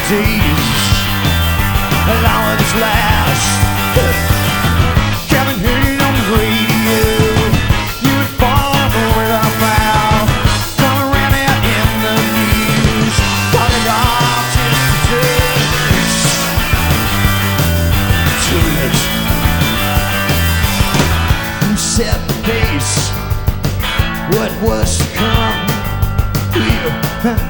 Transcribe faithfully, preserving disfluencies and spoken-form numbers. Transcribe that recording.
days. How long will this last? Kevin Hayes on the radio. You would fall with a foul. Come around out in the news. Talking artists to it. Who set the pace? What was to come? Yeah.